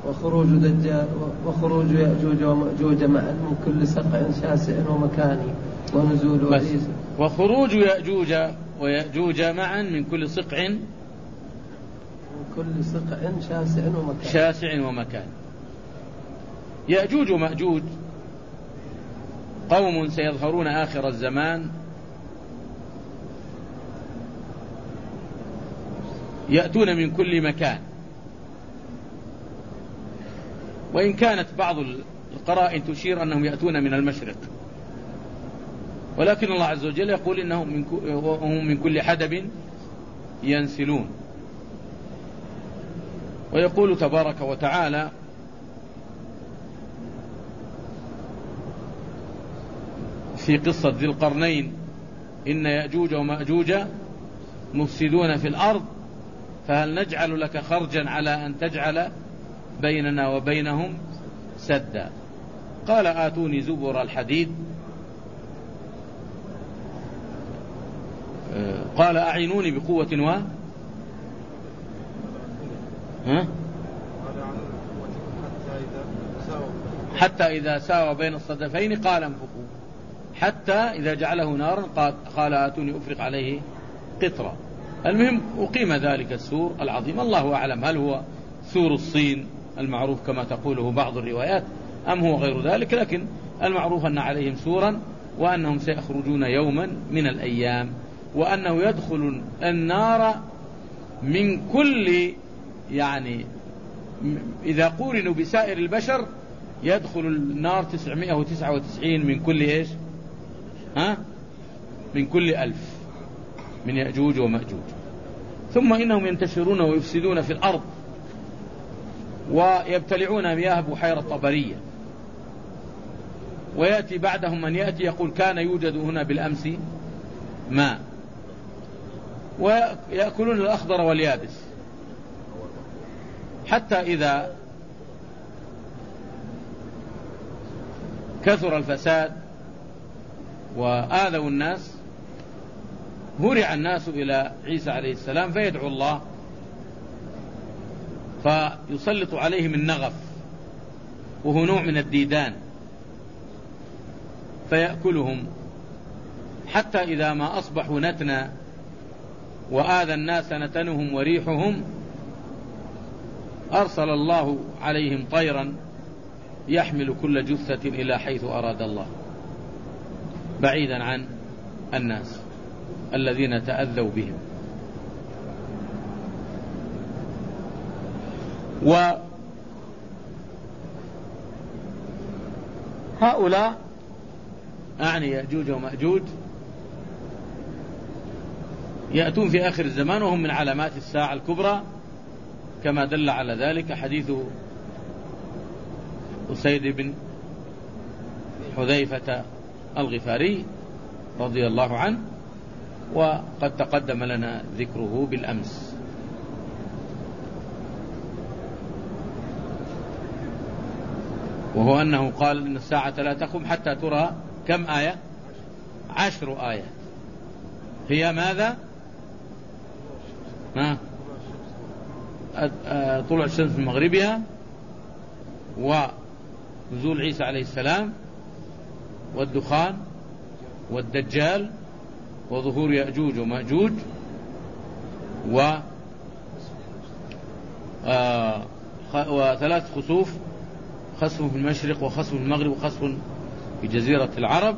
وخروج يأجوج ومأجوج معا من كل سقع شاسع ومكان ونزول عيسى. وخروج يأجوج ويأجوج معا من كل سقع شاسع ومكان. يأجوج ومأجوج قوم سيظهرون آخر الزمان يأتون من كل مكان، وإن كانت بعض القرائن تشير أنهم يأتون من المشرق، ولكن الله عز وجل يقول إنهم من كل حدب ينسلون. ويقول تبارك وتعالى في قصة ذي القرنين: إن يأجوج ومأجوج مفسدون في الأرض فهل نجعل لك خرجا على أن تجعل بيننا وبينهم سدا. قال آتوني زبر الحديد، قال أعينوني بقوة حتى إذا ساوى بين الصدفين قال انفخوا، حتى إذا جعله نارا قال آتوني أفرق عليه قطرا. المهم أقيم ذلك السور العظيم. الله أعلم هل هو سور الصين المعروف كما تقوله بعض الروايات أم هو غير ذلك، لكن المعروف أن عليهم سورا، وأنهم سيخرجون يوما من الأيام، وأنه يدخل النار من كل، يعني إذا قورنوا بسائر البشر يدخل النار 999 من كل إيش؟ من كل 1000 من يأجوج ومأجوج. ثم إنهم ينتشرون ويفسدون في الأرض ويبتلعون مياه بحيرة طبرية، ويأتي بعدهم من يأتي يقول كان يوجد هنا بالأمس ماء، ويأكلون الأخضر واليابس، حتى إذا كثر الفساد وآذوا الناس هرع الناس إلى عيسى عليه السلام فيدعو الله فيسلط عليهم النغف، وهو نوع من الديدان، فيأكلهم حتى إذا ما أصبحوا نتنا وآذى الناس نتنهم وريحهم أرسل الله عليهم طيرا يحمل كل جثة إلى حيث أراد الله، بعيدا عن الناس الذين تأذوا بهم. وهؤلاء أعني يأجوج ومأجوج يأتون في آخر الزمان، وهم من علامات الساعة الكبرى، كما دل على ذلك حديث أسيد بن حذيفة الغفاري رضي الله عنه، وقد تقدم لنا ذكره بالأمس. وهو أنه قال إن الساعة لا تقوم حتى ترى كم آية؟ 10 آيات. هي ماذا؟ طلوع الشمس من مغربها، ونزول عيسى عليه السلام، والدخان، والدجال، وظهور يأجوج ومأجوج، وثلاث خسوف: خسف في المشرق، وخسف في المغرب، وخسف في جزيرة العرب.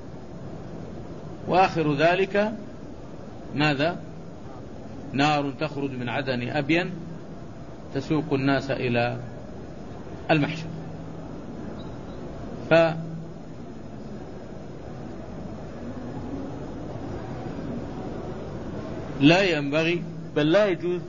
وآخر ذلك ماذا؟ نار تخرج من عدن أبين تسوق الناس إلى المحشر. لا ينبغي، بل لا يجوز،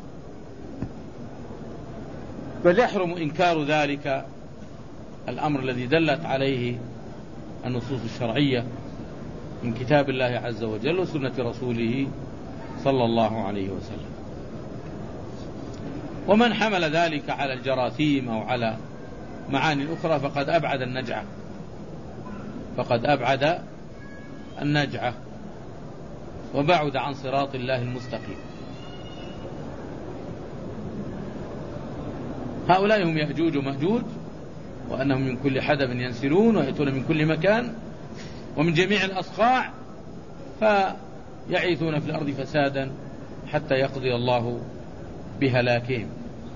بل يحرم إنكار ذلك الأمر الذي دلت عليه النصوص الشرعية من كتاب الله عز وجل وسنة رسوله صلى الله عليه وسلم. ومن حمل ذلك على الجراثيم أو على معاني أخرى فقد أبعد النجعة وبعد عن صراط الله المستقيم. هؤلاء هم يأجوج ومأجوج، وأنهم من كل حدب ينسلون ويأتون من كل مكان ومن جميع الأصقاع، فيعيثون في الأرض فسادا حتى يقضي الله بهلاكهم.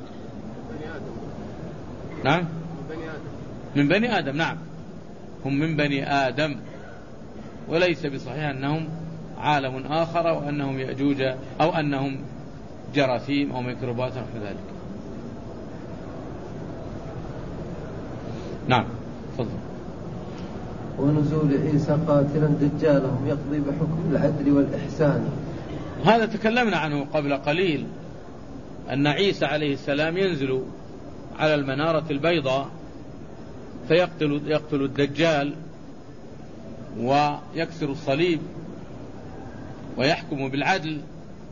نعم، من بني آدم. نعم، هم من بني آدم، وليس بصحيح أنهم عالم آخر وأنهم يأجوج أو أنهم جراثيم أو ميكروبات نحو ذلك. نعم، تفضل. ونزول عيسى قاتلا دجالهم يقضي بحكم العدل والإحسان. هذا تكلمنا عنه قبل قليل، أن عيسى عليه السلام ينزل على المنارة البيضاء فيقتل الدجال ويكسر الصليب ويحكم بالعدل،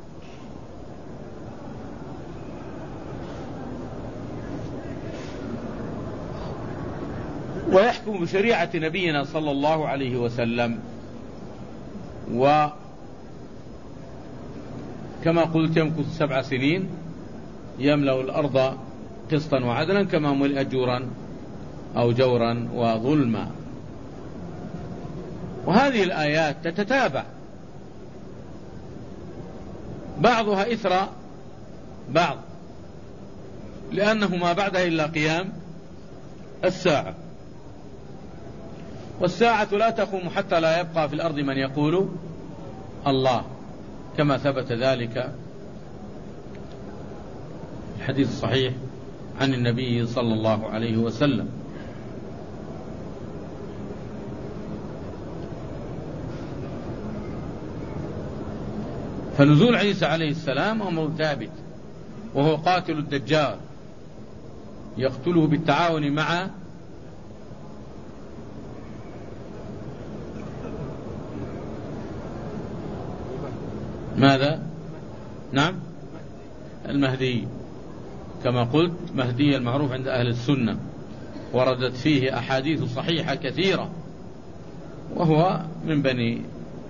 ويحكم بشريعة نبينا صلى الله عليه وسلم. وكما قلت يمكث 7 سنين يملأ الأرض قسطا وعدلا كما ملئت جورا أو جورا وظلما. وهذه الآيات تتتابع بعضها إثر بعض، لأنه ما بعدها إلا قيام الساعة، والساعة لا تقوم حتى لا يبقى في الأرض من يقول الله، كما ثبت ذلك الحديث الصحيح عن النبي صلى الله عليه وسلم. فنزول عيسى عليه السلام أمر ثابت، وهو قاتل الدجال يقتله بالتعاون مع ماذا؟ نعم، المهدي، كما قلت مهدي المعروف عند أهل السنة، وردت فيه أحاديث صحيحة كثيرة، وهو من بني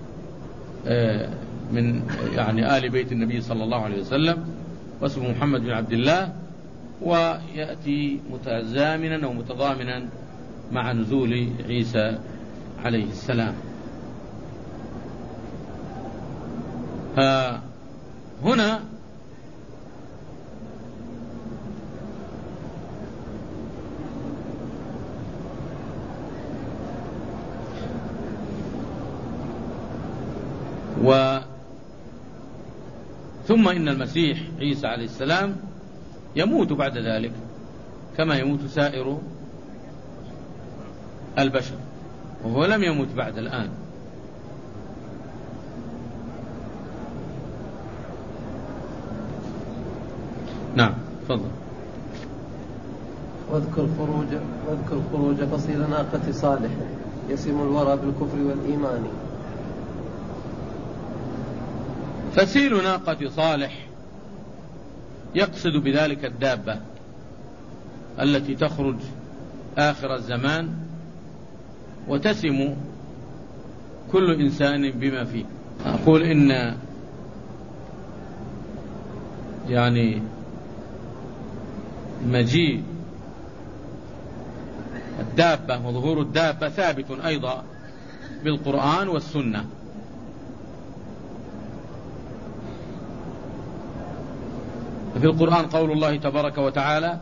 من يعني آل بيت النبي صلى الله عليه وسلم، واسمه محمد بن عبد الله، ويأتي متزامنا أو متضامنا مع نزول عيسى عليه السلام. هنا ثم إن المسيح عيسى عليه السلام يموت بعد ذلك كما يموت سائر البشر، وهو لم يموت بعد الآن. نعم، تفضل. واذكر خروج فصيل ناقة صالح يسم الورى بالكفر والإيمان. فسيل ناقة صالح يقصد بذلك الدابة التي تخرج آخر الزمان وتسم كل إنسان بما فيه. أقول إن يعني مجيء الدابة وظهور الدابة ثابت أيضا بالقرآن والسنة. في القرآن قول الله تبارك وتعالى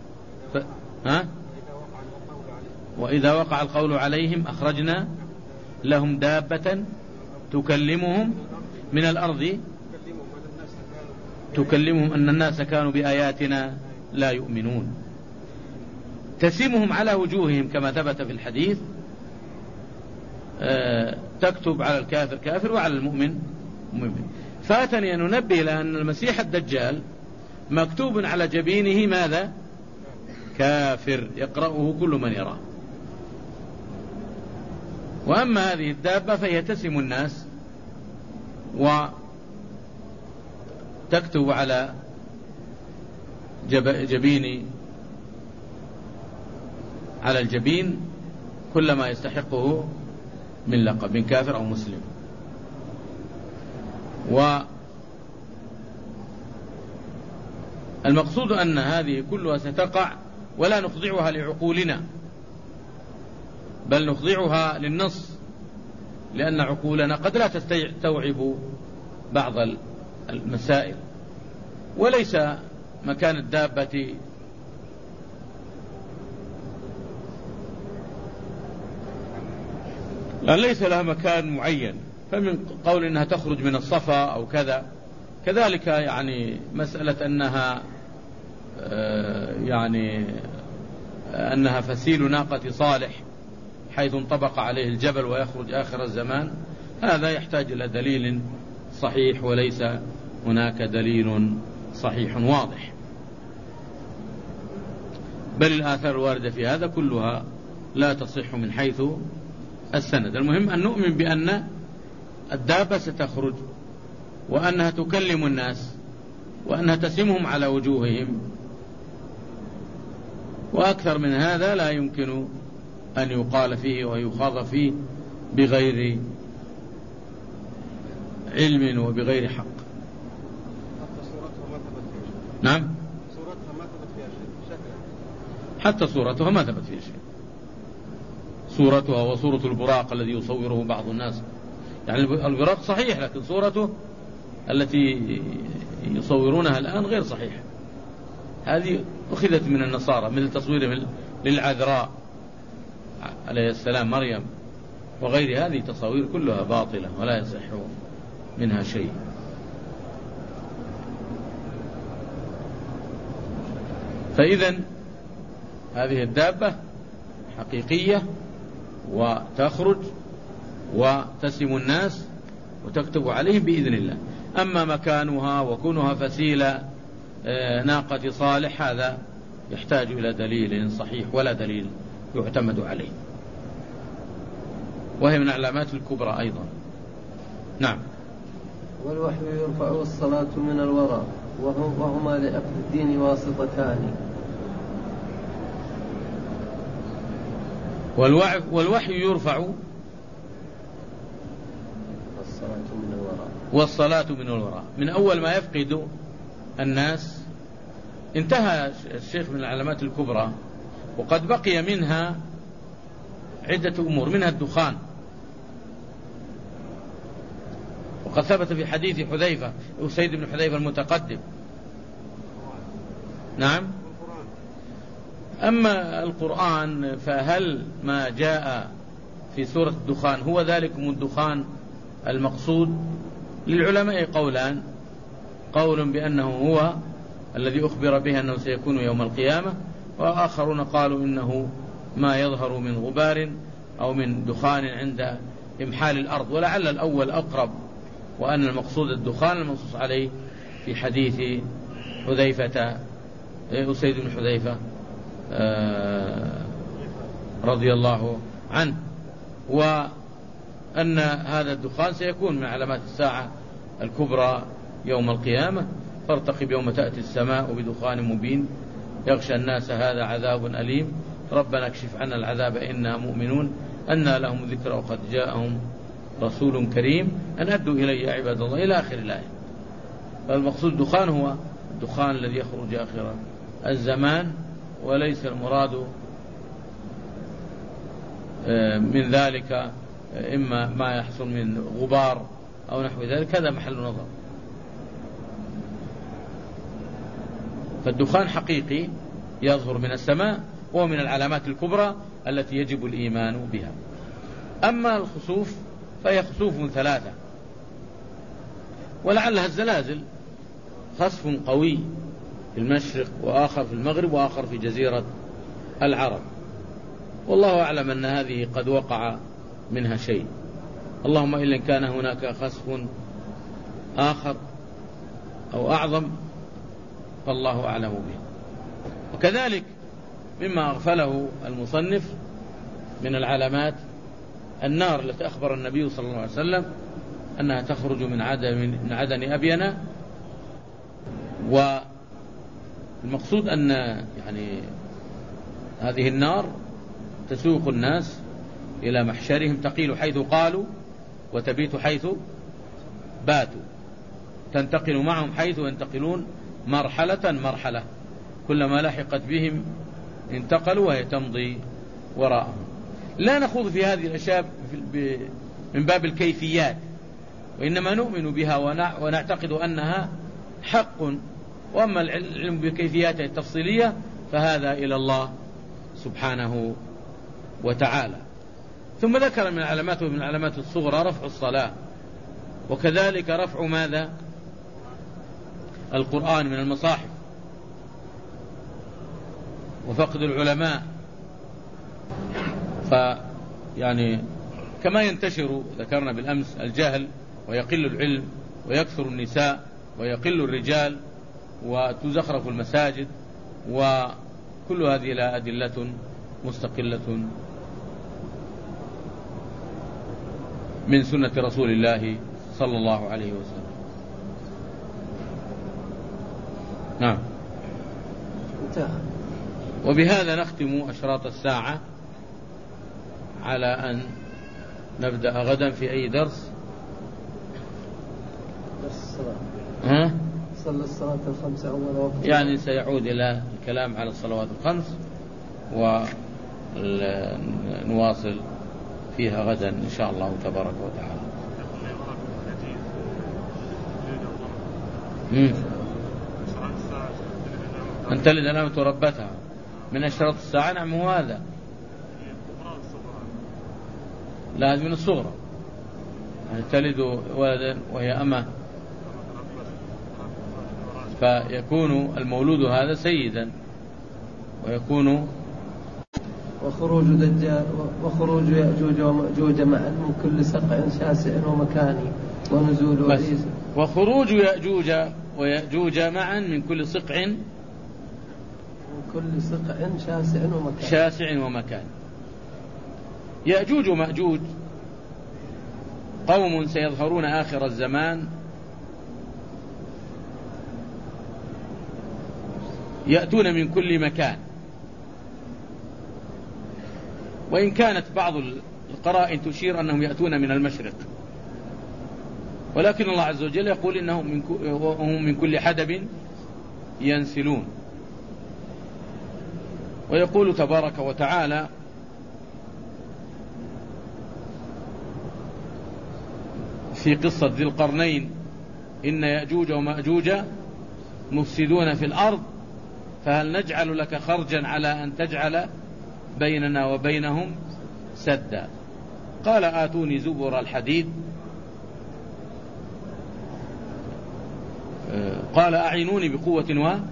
وإذا وقع القول عليهم أخرجنا لهم دابة تكلمهم من الأرض تكلمهم أن الناس كانوا بآياتنا لا يؤمنون. تسمهم على وجوههم كما ثبت في الحديث، تكتب على الكافر كافر وعلى المؤمن مؤمن. فاتني أن ننبه إلى أن المسيح الدجال مكتوب على جبينه ماذا؟ كافر، يقرأه كل من يراه. وأما هذه الدابة فهي تسم الناس وتكتب على على الجبين كل ما يستحقه من لقب، من كافر أو مسلم. المقصود أن هذه كلها ستقع ولا نخضعها لعقولنا، بل نخضعها للنص، لأن عقولنا قد لا تستوعب بعض المسائل. وليس مكان الدابة ليس لها مكان معين، فمن قول إنها تخرج من الصفا أو كذا، كذلك يعني مسألة أنها أنها فسيل ناقة صالح حيث انطبق عليه الجبل ويخرج آخر الزمان، هذا يحتاج إلى دليل صحيح، وليس هناك دليل صحيح واضح، بل الآثار الواردة في هذا كلها لا تصح من حيث السند. المهم أن نؤمن بأن الدابة ستخرج، وأنها تكلم الناس، وأنها تسمهم على وجوههم، وأكثر من هذا لا يمكن أن يقال فيه ويخاض فيه بغير علم وبغير حق. نعم، حتى صورتها ما ثبت فيها شيء. صورتها وصورة البراق الذي يصوره بعض الناس، يعني البراق صحيح، لكن صورته التي يصورونها الآن غير صحيحة. هذه أخذت من النصارى، مثل تصوير للعذراء عليه السلام مريم وغير هذه تصاوير كلها باطلة ولا يصح منها شيء. فإذن هذه الدابة حقيقية وتخرج وتسم الناس وتكتب عليهم بإذن الله. أما مكانها وكونها فسيلة ناقة صالح هذا يحتاج إلى دليل صحيح ولا دليل يعتمد عليه، وهي من علامات الكبرى أيضا. نعم. والوحي يرفع والصلاة من الوراء، وهما لأخذ الدين واسطتان. والوحي يرفع والصلاة من الوراء، من أول ما يفقد الناس. انتهى الشيخ من العلامات الكبرى، وقد بقي منها عدة أمور، منها الدخان، وقد ثبت في حديث حذيفة أسيد بن حذيفة المتقدم. نعم. أما القرآن فهل ما جاء في سورة الدخان هو ذلكم الدخان المقصود؟ للعلماء قولان، قول بأنه هو الذي أخبر به أنه سيكون يوم القيامة، وآخرون قالوا إنه ما يظهر من غبار أو من دخان عند إمحال الأرض، ولعل الأول أقرب، وأن المقصود الدخان المنصوص عليه في حديث حذيفة أسيد بن حذيفة رضي الله عنه، وأن هذا الدخان سيكون من علامات الساعة الكبرى يوم القيامة. فارتقب يوم تأتي السماء بدخان مبين يغشى الناس هذا عذاب أليم ربنا اكشف عنا العذاب إنا مؤمنون أنى لهم ذكر وقد جاءهم رسول كريم أن أدوا إلي عباد الله إلى آخر الآية. فالمقصود الدخان هو الدخان الذي يخرج آخر الزمان، وليس المراد من ذلك إما ما يحصل من غبار أو نحو ذلك، هذا محل نظر. فالدخان حقيقي يظهر من السماء، وهو من العلامات الكبرى التي يجب الإيمان بها. أما الخسوف فهي خسوف ثلاثة، ولعلها الزلازل، خسف قوي في المشرق، وآخر في المغرب، وآخر في جزيرة العرب، والله أعلم أن هذه قد وقع منها شيء، اللهم إلا إن كان هناك خسف آخر أو أعظم فالله أعلم به. وكذلك مما أغفله المصنف من العلامات النار التي أخبر النبي صلى الله عليه وسلم أنها تخرج من عدن أبينا. والمقصود أن يعني هذه النار تسوق الناس إلى محشرهم، تقيل حيث قالوا وتبيت حيث باتوا، تنتقل معهم حيث ينتقلون مرحلة مرحلة، كلما لحقت بهم انتقلوا وهي تمضي وراءهم. لا نخوض في هذه الأشياء من باب الكيفيات، وإنما نؤمن بها ونعتقد أنها حق، وأما العلم بكيفياتها التفصيلية فهذا إلى الله سبحانه وتعالى. ثم ذكر من علاماته من علامات الصغرى رفع الصلاة، وكذلك رفع ماذا؟ القرآن من المصاحف، وفقد العلماء. فيعني كما ينتشر ذكرنا بالأمس الجهل ويقل العلم ويكثر النساء ويقل الرجال وتزخرف المساجد، وكل هذه لها أدلة مستقلة من سنة رسول الله صلى الله عليه وسلم. نعم. وبهذا نختم أشراط الساعة، على أن نبدأ غدا في أي درس. صلى الصلاة الخمس أول وقت، يعني سيعود إلى الكلام على الصلوات الخمس، ونواصل فيها غدا إن شاء الله تبارك وتعالى. أن تلد الأمة ربتها من أشراط الساعة. نعم، هو هذا. لا، من الصغرى، يعني تلد ولدا وهي أمة، فيكون المولود هذا سيدا، ويكون وخروج دجال وخروج يأجوج ومأجوج معا من كل سقع شاسع ومكان ونزول عيسى. وخروج يأجوج ويأجوج معا من كل سقع شاسع ومكان. يأجوج ومأجوج قوم سيظهرون آخر الزمان، يأتون من كل مكان، وإن كانت بعض القرائن تشير أنهم يأتون من المشرق، ولكن الله عز وجل يقول إنهم من كل حدب ينسلون. ويقول تبارك وتعالى: في قصة ذي القرنين: إن يأجوج ومأجوج مفسدون في الأرض فهل نجعل لك خرجا على أن تجعل بيننا وبينهم سدا. قال: آتوني زبر الحديد. قال: أعينوني بقوة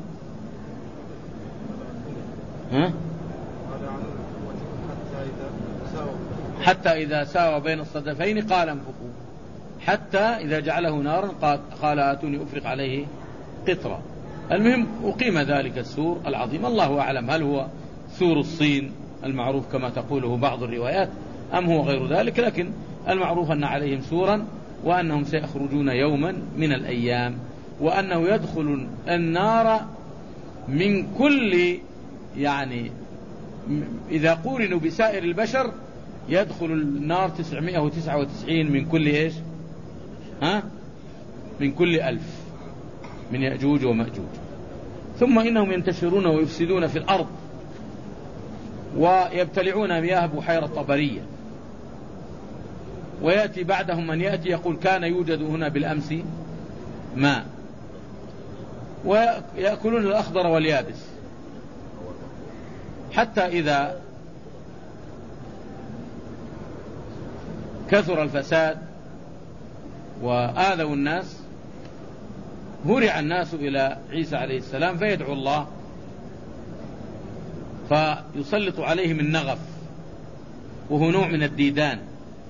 حتى إذا ساوى بين الصدفين قال انفخوا، حتى إذا جعله نارا قال آتوني أفرق عليه قطرة. المهم أقيم ذلك السور العظيم. الله أعلم هل هو سور الصين المعروف كما تقوله بعض الروايات أم هو غير ذلك، لكن المعروف أن عليهم سورا، وأنهم سيخرجون يوما من الأيام، وأنه يدخل النار من كل، يعني إذا قورنوا بسائر البشر يدخل النار 999 من كل إيش؟ من كل 1000 من يأجوج ومأجوج. ثم إنهم ينتشرون ويفسدون في الأرض، ويبتلعون مياه بحيرة طبرية، ويأتي بعدهم من يأتي يقول كان يوجد هنا بالأمس ماء، ويأكلون الأخضر واليابس، حتى إذا كثر الفساد وآذوا الناس هرع الناس إلى عيسى عليه السلام فيدعو الله، فيسلط عليهم النغف، وهو نوع من الديدان،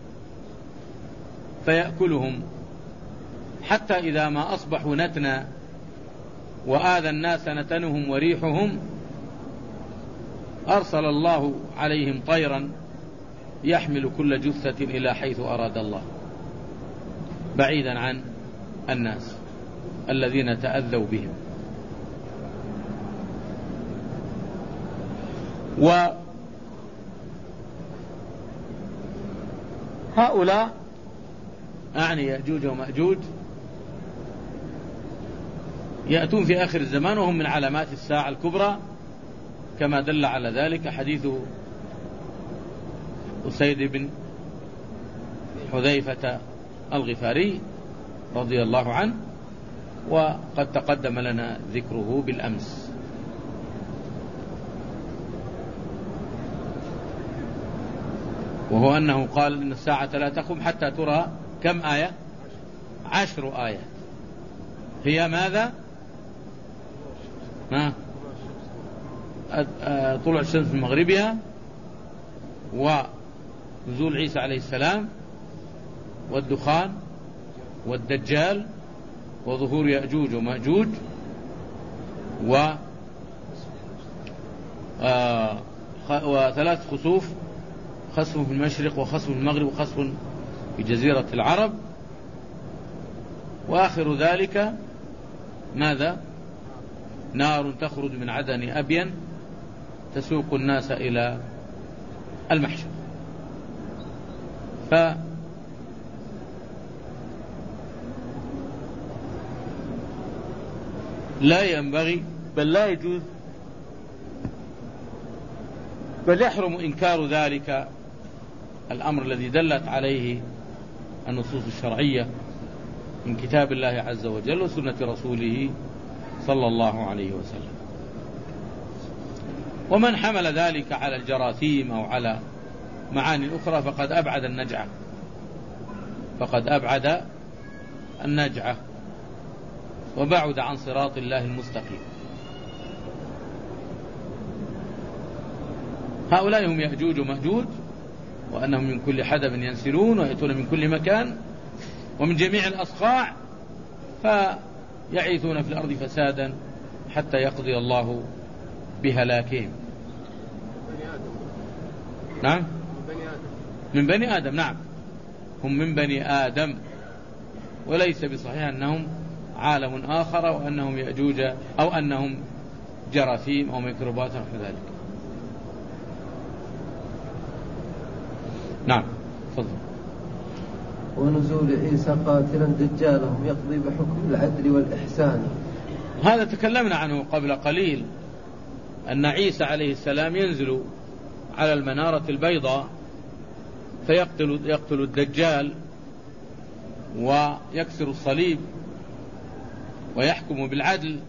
فيأكلهم حتى إذا ما أصبحوا نتنا وآذى الناس نتنهم وريحهم أرسل الله عليهم طيرا يحمل كل جثة إلى حيث أراد الله، بعيدا عن الناس الذين تأذوا بهم. وهؤلاء أعني يأجوج ومأجوج يأتون في آخر الزمان وهم من علامات الساعة الكبرى، كما دل على ذلك حديث أسيد بن حذيفة الغفاري رضي الله عنه، وقد تقدم لنا ذكره بالأمس. وهو أنه قال إن الساعة لا تقوم حتى ترى كم آية؟ 10 آيات. هي ماذا؟ طلوع الشمس من مغربها، ونزول عيسى عليه السلام، والدخان، والدجال، وظهور يأجوج ومأجوج، وثلاث خسوف، خسف في المشرق وخسف في المغرب وخسف في جزيرة العرب، وآخر ذلك ماذا؟ نار تخرج من عدن أبين تسوق الناس إلى المحشر. لا ينبغي بل لا يجوز بل يحرم إنكار ذلك الأمر الذي دلت عليه النصوص الشرعية من كتاب الله عز وجل وسنة رسوله صلى الله عليه وسلم. ومن حمل ذلك على الجراثيم أو على معاني أخرى فقد أبعد النجعة وبعد عن صراط الله المستقيم. هؤلاء هم يأجوج ومأجوج، وأنهم من كل حدب ينسلون ويأتون من كل مكان ومن جميع الأصقاع، فيعيثون في الأرض فسادا حتى يقضي الله بهلاكهم. نعم، من بني آدم. نعم، هم من بني آدم، وليس بصحيح أنهم عالم آخر وأنهم يأجوج أو أنهم جراثيم أو ميكروبات نحو ذلك. نعم، تفضل. ونزول عيسى قاتلا دجالهم يقضي بحكم العدل والإحسان. هذا تكلمنا عنه قبل قليل، أن عيسى عليه السلام ينزل على المنارة البيضاء فيقتل الدجال ويكسر الصليب ويحكم بالعدل،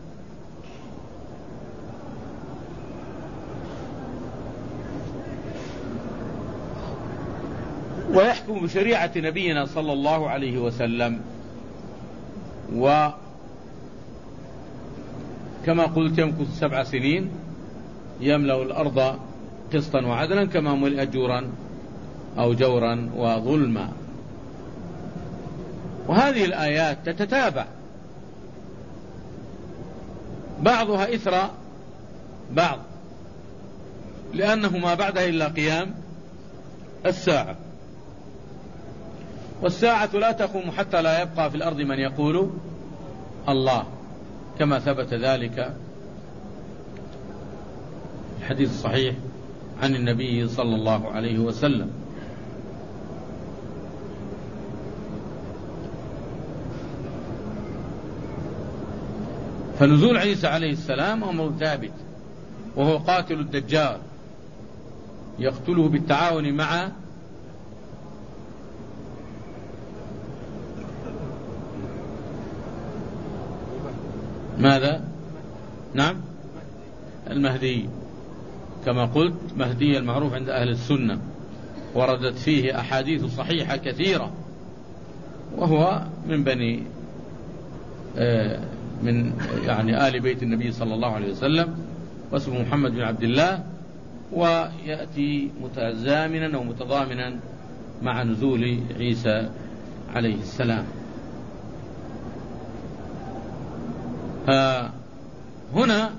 ويحكم بشريعة نبينا صلى الله عليه وسلم. وكما قلت يمكث 7 سنين يملأ الأرض قسطا وعدلا كما ملئت جورا أو جورا وظلما. وهذه الآيات تتتابع بعضها إثر بعض، لأنه ما بعدها إلا قيام الساعة، والساعة لا تقوم حتى لا يبقى في الأرض من يقول الله، كما ثبت ذلك الحديث الصحيح عن النبي صلى الله عليه وسلم. فنزول عيسى عليه السلام أمر ثابت، وهو قاتل الدجال يقتله بالتعاون مع ماذا؟ نعم، المهدي، كما قلت مهدي المعروف عند أهل السنة، وردت فيه أحاديث صحيحة كثيرة، وهو من بني من يعني آل بيت النبي صلى الله عليه وسلم، واسمه محمد بن عبد الله، ويأتي متزامنا أو متضامنا مع نزول عيسى عليه السلام. هنا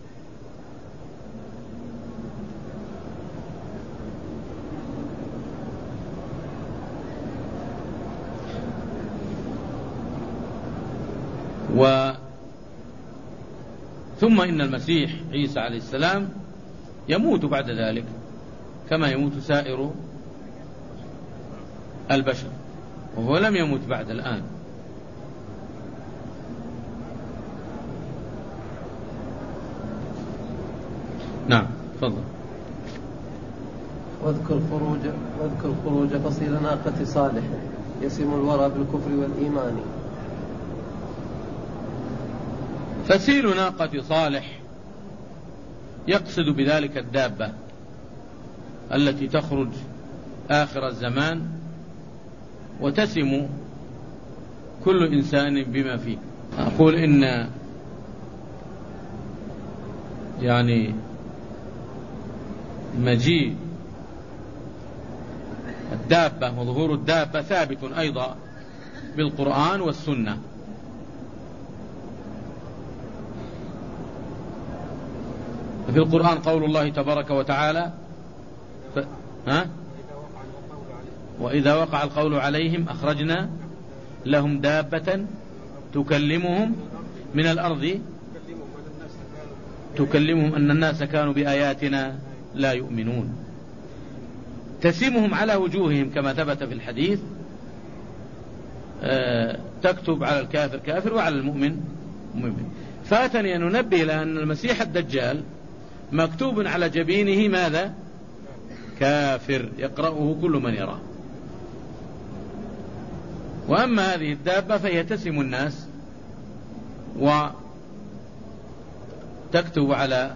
ثم إن المسيح عيسى عليه السلام يموت بعد ذلك كما يموت سائر البشر، وهو لم يموت بعد الآن. نعم تفضل. واذكر خروج فصيل ناقة صالح يسم الورى بالكفر والإيمان. فسيل ناقة صالح يقصد بذلك الدابة التي تخرج آخر الزمان وتسم كل إنسان بما فيه. أقول إن يعني مجيء الدابة وظهور الدابة ثابت أيضا بالقرآن والسنة. في القرآن قول الله تبارك وتعالى وإذا وقع القول عليهم أخرجنا لهم دابة تكلمهم من الأرض تكلمهم أن الناس كانوا بآياتنا لا يؤمنون. تسمهم على وجوههم كما ثبت في الحديث، تكتب على الكافر كافر وعلى المؤمن مؤمن. فاتني أن ننبه إلى أن المسيح الدجال مكتوب على جبينه ماذا؟ كافر، يقرأه كل من يراه. وأما هذه الدابة فهي تسم الناس وتكتب على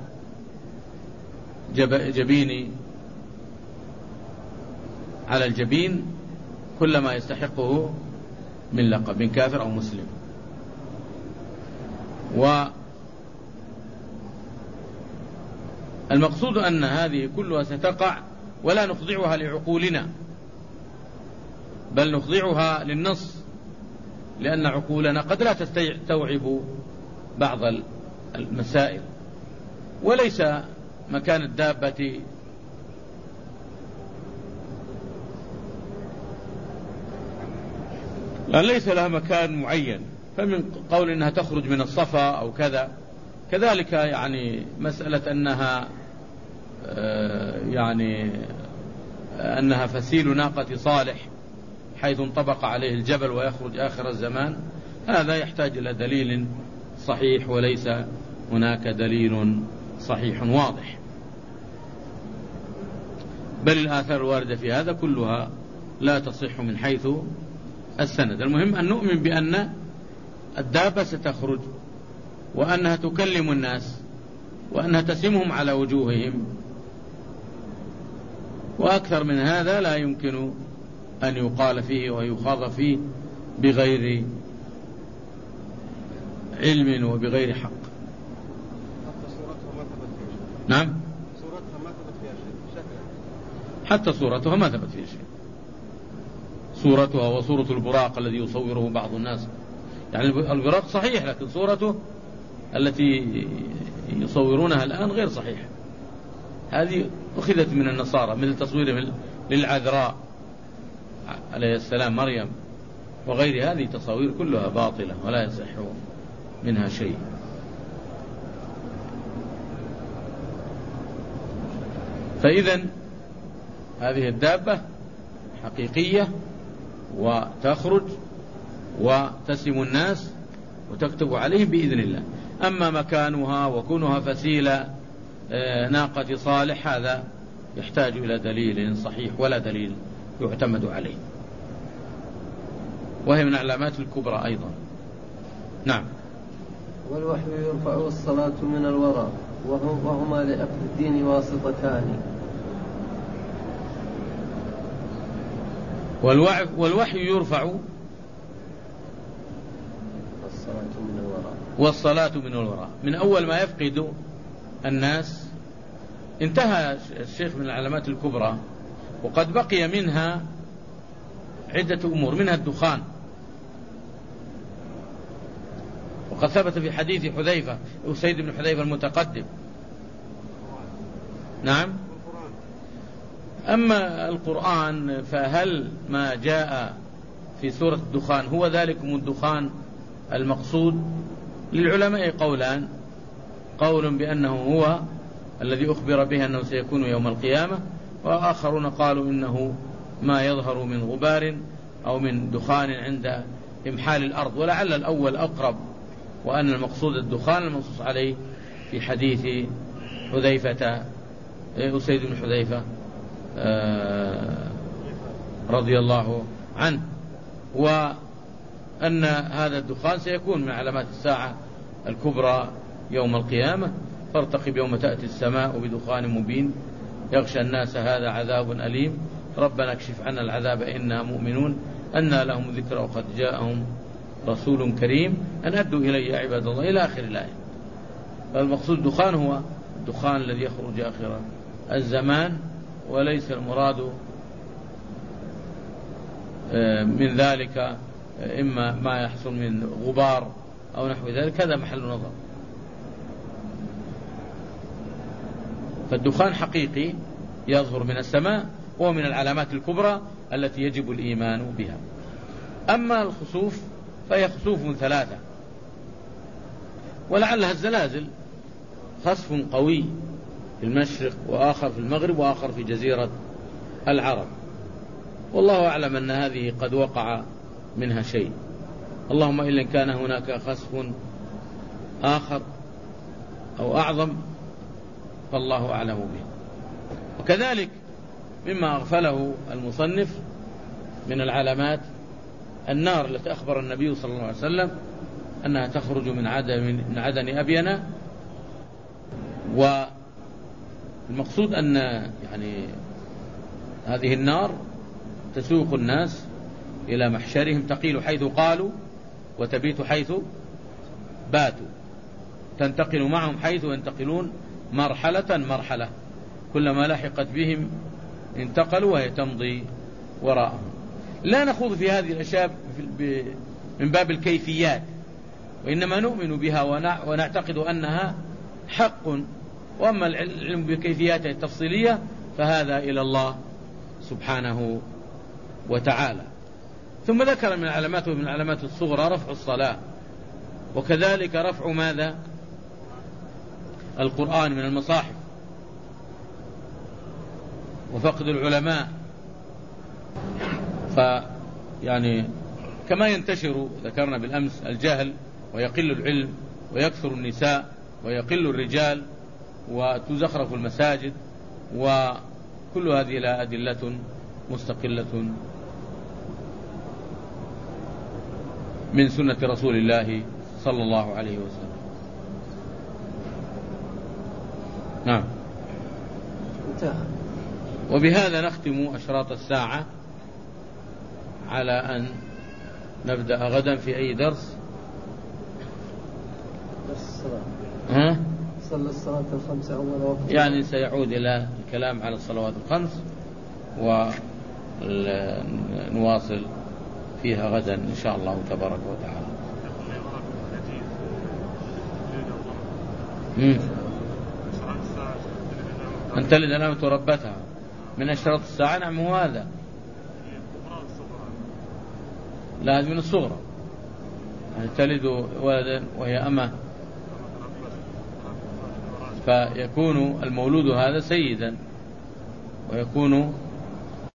على الجبين كل ما يستحقه من لقب من كافر أو مسلم. والمقصود أن هذه كلها ستقع ولا نخضعها لعقولنا، بل نخضعها للنص، لأن عقولنا قد لا تستوعب بعض المسائل. وليس مكان الدابة ليس لها مكان معين، فمن قول إنها تخرج من الصفا أو كذا، كذلك يعني مسألة أنها يعني أنها فسيل ناقة صالح حيث انطبق عليه الجبل ويخرج آخر الزمان، هذا يحتاج إلى دليل صحيح، وليس هناك دليل صحيح واضح، بل الآثار الواردة في هذا كلها لا تصح من حيث السند. المهم أن نؤمن بأن الدابة ستخرج وأنها تكلم الناس وأنها تسمهم على وجوههم، وأكثر من هذا لا يمكن أن يقال فيه ويخاض فيه بغير علم وبغير حق. نعم، حتى صورتها ما ثبت فيها شيء. صورتها وصورة البراق الذي يصوره بعض الناس، يعني البراق صحيح لكن صورته التي يصورونها الآن غير صحيحة. هذه أخذت من النصارى، مثل تصوير للعذراء عليه السلام مريم وغير هذه تصاوير كلها باطلة ولا يصح منها شيء. فإذن هذه الدابة حقيقية وتخرج وتسم الناس وتكتب عليهم بإذن الله. أما مكانها وكونها فسيلة ناقة صالح هذا يحتاج إلى دليل صحيح ولا دليل يعتمد عليه، وهي من علامات الكبرى أيضا. نعم. والوحي يرفع والصلاة من الوراء وهما لأخذ الدين واسطتان. والوحي يرفع والصلاة من الوراء، من أول ما يفقد الناس انتهى الشيخ من العلامات الكبرى، وقد بقي منها عدة أمور، منها الدخان، وقد ثبت في حديث حذيفة أسيد بن حذيفة المتقدم. نعم. أما القرآن فهل ما جاء في سورة الدخان هو ذلكم الدخان المقصود؟ للعلماء قولان، قول بأنه هو الذي أخبر به أنه سيكون يوم القيامة، وآخرون قالوا إنه ما يظهر من غبار أو من دخان عند إمحال الأرض، ولعل الأول أقرب، وأن المقصود الدخان المنصوص عليه في حديث حذيفة أسيد بن حذيفة رضي الله عنه، وأن هذا الدخان سيكون من علامات الساعة الكبرى يوم القيامة. فارتقب يوم تأتي السماء بدخان مبين يغشى الناس هذا عذاب أليم ربنا اكشف عنا العذاب إنا مؤمنون أنى لهم ذكر وقد جاءهم رسول كريم أن أدوا إلي عباد الله إلى آخر الآية. فالمقصود الدخان هو الدخان الذي يخرج آخر الزمان، وليس المراد من ذلك إما ما يحصل من غبار أو نحو ذلك، هذا محل نظر. فالدخان حقيقي يظهر من السماء وهو من العلامات الكبرى التي يجب الإيمان بها. أما الخسوف فهي خسوف ثلاثة، ولعلها الزلازل، خسف قوي في المشرق وآخر في المغرب وآخر في جزيرة العرب، والله أعلم أن هذه قد وقع منها شيء، اللهم إلا إن كان هناك خسف آخر أو أعظم فالله أعلم به. وكذلك مما أغفله المصنف من العلامات النار التي أخبر النبي صلى الله عليه وسلم أنها تخرج من عدن أبينة. والمقصود أن يعني هذه النار تسوق الناس إلى محشرهم، تقيل حيث قالوا وتبيت حيث باتوا، تنتقل معهم حيث ينتقلون مرحلة مرحلة، كلما لحقت بهم انتقلوا وهي تمضي وراءهم. لا نخوض في هذه الأشياء من باب الكيفيات، وإنما نؤمن بها ونعتقد أنها حق، وأما العلم بكيفياتها التفصيلية فهذا إلى الله سبحانه وتعالى. ثم ذكر من العلامات ومن العلامات الصغرى رفع الصلاة، وكذلك رفع ماذا؟ القرآن من المصاحف، وفقد العلماء. فيعني كما ينتشر ذكرنا بالأمس الجهل ويقل العلم ويكثر النساء ويقل الرجال وتزخرف المساجد، وكل هذه لها أدلة مستقلة من سنة رسول الله صلى الله عليه وسلم. نعم. وبهذا نختم أشراط الساعة، على أن نبدأ غدا في أي درس. صلى الصلاة الخمس أول وقت، يعني سيعود إلى الكلام على الصلوات الخمس ونواصل فيها غدا إن شاء الله تبارك وتعالى. أن تلد الأمة ربتها من أشراط الساعة. نعم هو هذا، لا هذه من الصغرى، يعني تلد ولدا وهي أمة، فيكون المولود هذا سيدا ويكون